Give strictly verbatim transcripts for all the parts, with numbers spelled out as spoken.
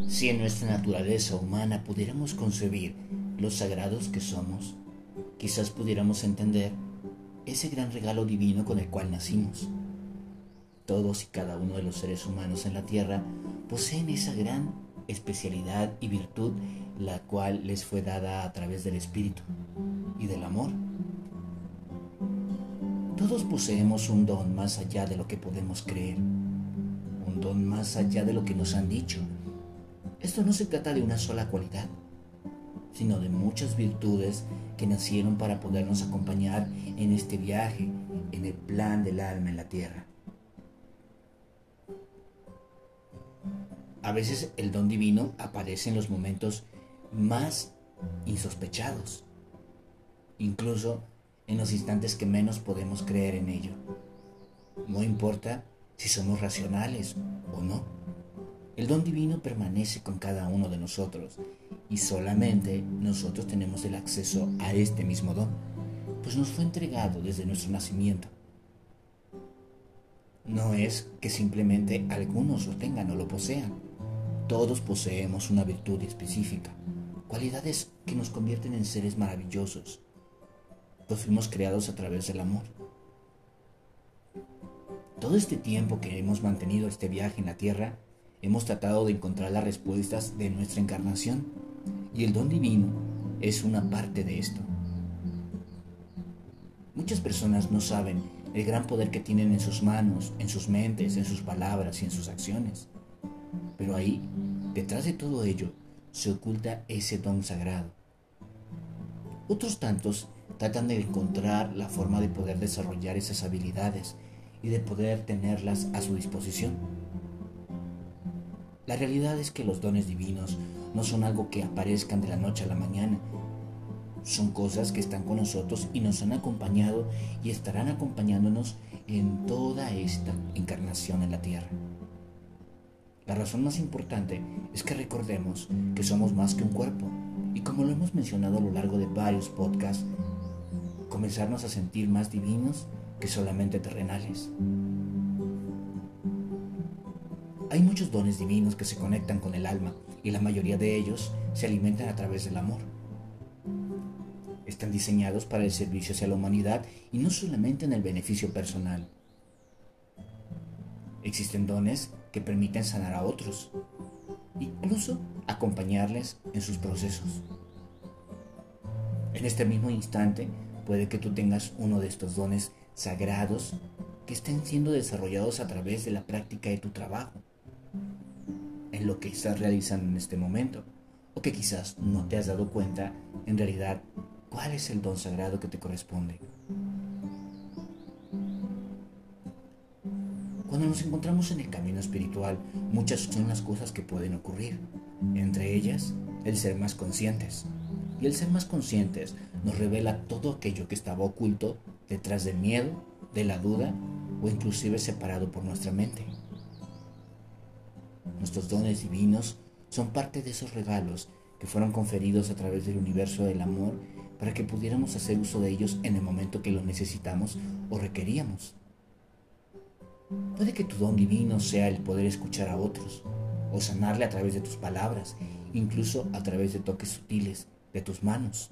Si en nuestra naturaleza humana pudiéramos concebir lo sagrados que somos, quizás pudiéramos entender ese gran regalo divino con el cual nacimos. Todos y cada uno de los seres humanos en la tierra poseen esa gran especialidad y virtud la cual les fue dada a través del espíritu y del amor. Todos poseemos un don más allá de lo que podemos creer, un don más allá de lo que nos han dicho. Esto no se trata de una sola cualidad, sino de muchas virtudes que nacieron para podernos acompañar en este viaje, en el plan del alma en la tierra. A veces el don divino aparece en los momentos más insospechados, incluso en los instantes que menos podemos creer en ello. No importa si somos racionales o no, el don divino permanece con cada uno de nosotros y solamente nosotros tenemos el acceso a este mismo don, pues nos fue entregado desde nuestro nacimiento. No es que simplemente algunos lo tengan o lo posean. Todos poseemos una virtud específica, cualidades que nos convierten en seres maravillosos, pues fuimos creados a través del amor. Todo este tiempo que hemos mantenido este viaje en la tierra, hemos tratado de encontrar las respuestas de nuestra encarnación, y el don divino es una parte de esto. Muchas personas no saben el gran poder que tienen en sus manos, en sus mentes, en sus palabras y en sus acciones. Pero ahí, detrás de todo ello, se oculta ese don sagrado. Otros tantos tratan de encontrar la forma de poder desarrollar esas habilidades y de poder tenerlas a su disposición. La realidad es que los dones divinos no son algo que aparezcan de la noche a la mañana. Son cosas que están con nosotros y nos han acompañado y estarán acompañándonos en toda esta encarnación en la tierra. La razón más importante es que recordemos que somos más que un cuerpo y, como lo hemos mencionado a lo largo de varios podcasts, comenzarnos a sentir más divinos que solamente terrenales. Hay muchos dones divinos que se conectan con el alma y la mayoría de ellos se alimentan a través del amor. Están diseñados para el servicio hacia la humanidad y no solamente en el beneficio personal. Existen dones que permiten sanar a otros, incluso acompañarles en sus procesos. En este mismo instante puede que tú tengas uno de estos dones sagrados que estén siendo desarrollados a través de la práctica de tu trabajo, en lo que estás realizando en este momento, o que quizás no te has dado cuenta en realidad cuál es el don sagrado que te corresponde. Cuando nos encontramos en el camino espiritual, muchas son las cosas que pueden ocurrir, entre ellas el ser más conscientes. Y el ser más conscientes nos revela todo aquello que estaba oculto detrás del miedo, de la duda o inclusive separado por nuestra mente. Nuestros dones divinos son parte de esos regalos que fueron conferidos a través del universo del amor para que pudiéramos hacer uso de ellos en el momento que lo necesitamos o requeríamos. Puede que tu don divino sea el poder escuchar a otros o sanarle a través de tus palabras, incluso a través de toques sutiles de tus manos.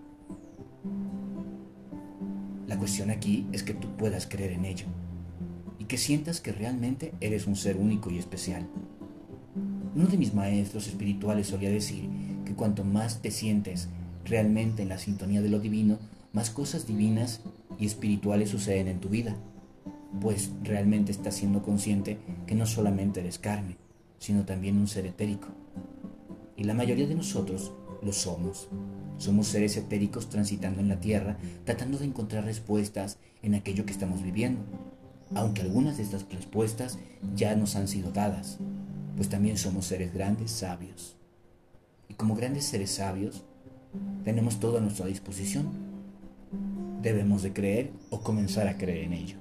La cuestión aquí es que tú puedas creer en ello y que sientas que realmente eres un ser único y especial. Uno de mis maestros espirituales solía decir que cuanto más te sientes realmente en la sintonía de lo divino, más cosas divinas y espirituales suceden en tu vida, pues realmente estás siendo consciente que no solamente eres carne, sino también un ser etérico. Y la mayoría de nosotros lo somos. Somos seres etéricos transitando en la tierra, tratando de encontrar respuestas en aquello que estamos viviendo, aunque algunas de estas respuestas ya nos han sido dadas, pues también somos seres grandes, sabios. Y como grandes seres sabios, tenemos todo a nuestra disposición. Debemos de creer o comenzar a creer en ello.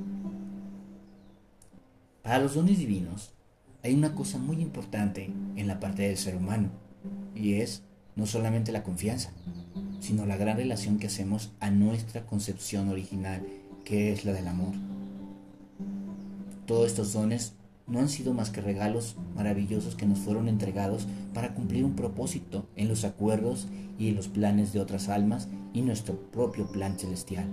Para los dones divinos, hay una cosa muy importante en la parte del ser humano, y es no solamente la confianza, sino la gran relación que hacemos a nuestra concepción original, que es la del amor. Todos estos dones no han sido más que regalos maravillosos que nos fueron entregados para cumplir un propósito en los acuerdos y en los planes de otras almas y nuestro propio plan celestial.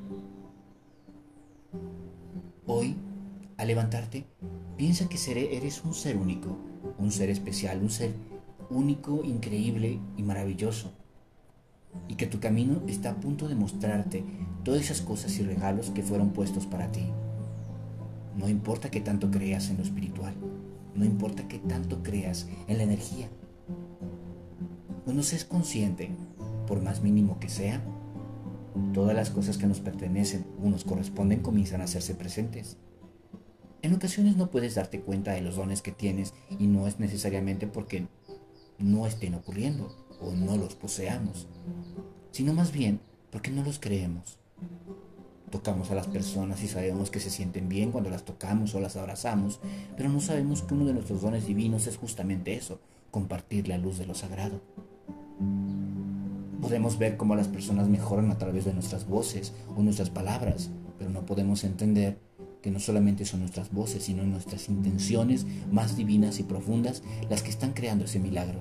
Hoy, al levantarte, piensa que eres un ser único, un ser especial, un ser único, increíble y maravilloso, y que tu camino está a punto de mostrarte todas esas cosas y regalos que fueron puestos para ti. No importa qué tanto creas en lo espiritual, no importa qué tanto creas en la energía. Cuando seas consciente, por más mínimo que sea, todas las cosas que nos pertenecen o nos corresponden comienzan a hacerse presentes. En ocasiones no puedes darte cuenta de los dones que tienes y no es necesariamente porque no estén ocurriendo o no los poseamos, sino más bien porque no los creemos. Tocamos a las personas y sabemos que se sienten bien cuando las tocamos o las abrazamos, pero no sabemos que uno de nuestros dones divinos es justamente eso, compartir la luz de lo sagrado. Podemos ver cómo las personas mejoran a través de nuestras voces o nuestras palabras, pero no podemos entender que no solamente son nuestras voces, sino nuestras intenciones más divinas y profundas las que están creando ese milagro.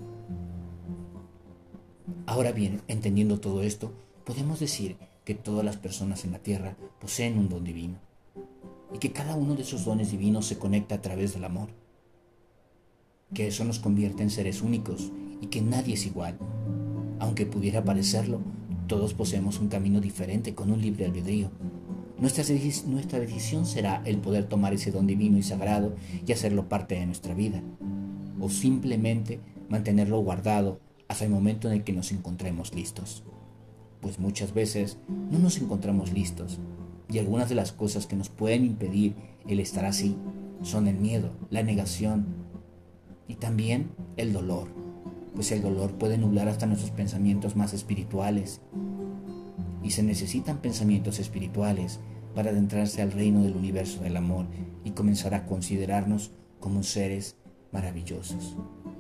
Ahora bien, entendiendo todo esto, podemos decir que todas las personas en la tierra poseen un don divino y que cada uno de esos dones divinos se conecta a través del amor, que eso nos convierte en seres únicos y que nadie es igual. Aunque pudiera parecerlo, todos poseemos un camino diferente con un libre albedrío. Nuestra, nuestra decisión será el poder tomar ese don divino y sagrado y hacerlo parte de nuestra vida, o simplemente mantenerlo guardado hasta el momento en el que nos encontremos listos. Pues muchas veces no nos encontramos listos, y algunas de las cosas que nos pueden impedir el estar así son el miedo, la negación y también el dolor, pues el dolor puede nublar hasta nuestros pensamientos más espirituales, y se necesitan pensamientos espirituales para adentrarse al reino del universo del amor y comenzar a considerarnos como seres maravillosos.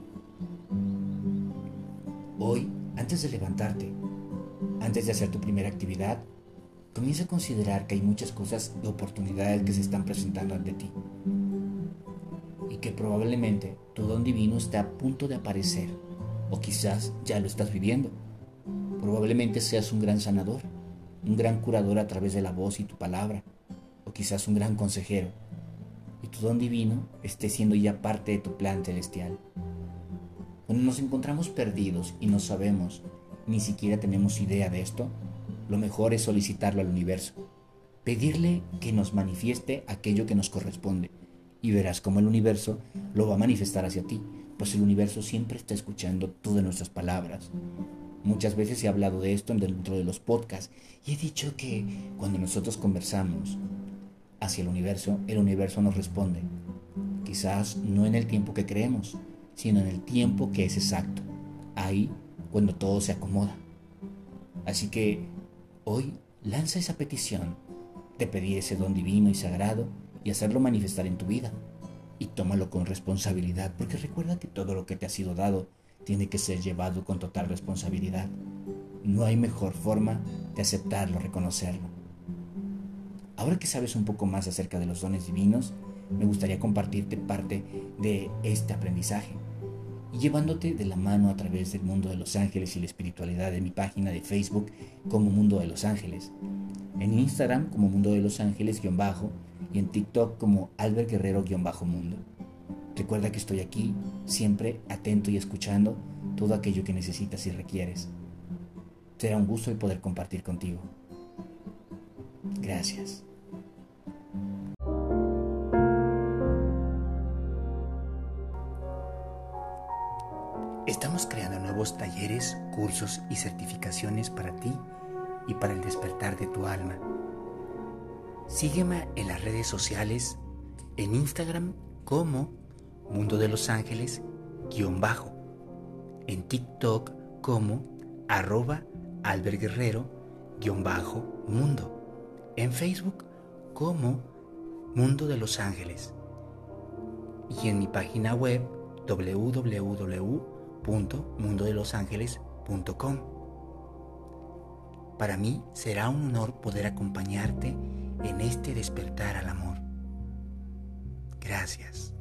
Hoy, antes de levantarte, antes de hacer tu primera actividad, comienza a considerar que hay muchas cosas y oportunidades que se están presentando ante ti y que probablemente tu don divino está a punto de aparecer, o quizás ya lo estás viviendo. Probablemente seas un gran sanador, un gran curador a través de la voz y tu palabra, o quizás un gran consejero, y tu don divino esté siendo ya parte de tu plan celestial. Cuando nos encontramos perdidos y no sabemos, ni siquiera tenemos idea de esto, lo mejor es solicitarlo al universo, pedirle que nos manifieste aquello que nos corresponde, y verás cómo el universo lo va a manifestar hacia ti, pues el universo siempre está escuchando todas nuestras palabras. Muchas veces he hablado de esto dentro de los podcasts y he dicho que cuando nosotros conversamos hacia el universo, el universo nos responde, quizás no en el tiempo que creemos, sino en el tiempo que es exacto, ahí cuando todo se acomoda. Así que hoy lanza esa petición de pedir ese don divino y sagrado y hacerlo manifestar en tu vida, y tómalo con responsabilidad, porque recuerda que todo lo que te ha sido dado tiene que ser llevado con total responsabilidad. No hay mejor forma de aceptarlo, reconocerlo. Ahora que sabes un poco más acerca de los dones divinos, me gustaría compartirte parte de este aprendizaje y llevándote de la mano a través del mundo de los ángeles y la espiritualidad en mi página de Facebook como Mundo de los Ángeles, en Instagram como Mundo de los Ángeles guión bajo y en TikTok como Albert Guerrero guión bajo Mundo. Recuerda que estoy aquí, siempre atento y escuchando todo aquello que necesitas y requieres. Será un gusto el poder compartir contigo. Gracias. Estamos creando nuevos talleres, cursos y certificaciones para ti y para el despertar de tu alma. Sígueme en las redes sociales, en Instagram como Mundo de los Ángeles guión bajo, en TikTok como arroba Albert Guerrero guión bajo Mundo, en Facebook como Mundo de los Ángeles y en mi página web doble u doble u doble u punto mundo de los ángeles punto com. Para mí será un honor poder acompañarte en este despertar al amor. Gracias.